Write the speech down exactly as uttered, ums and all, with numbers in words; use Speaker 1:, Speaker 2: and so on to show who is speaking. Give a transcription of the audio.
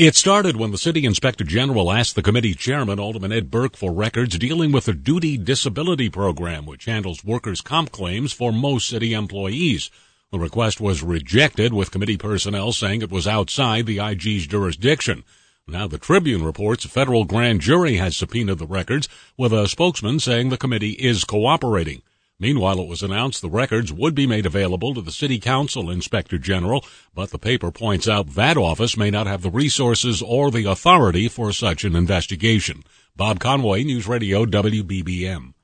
Speaker 1: It started when the city inspector general asked the committee chairman, Alderman Ed Burke, for records dealing with the Duty Disability Program, which handles workers' comp claims for most city employees. The request was rejected, with committee personnel saying it was outside the I G's jurisdiction. Now the Tribune reports a federal grand jury has subpoenaed the records, with a spokesman saying the committee is cooperating. Meanwhile, it was announced the records would be made available to the City Council Inspector General, but the paper points out that office may not have the resources or the authority for such an investigation. Bob Conway, News Radio W B B M.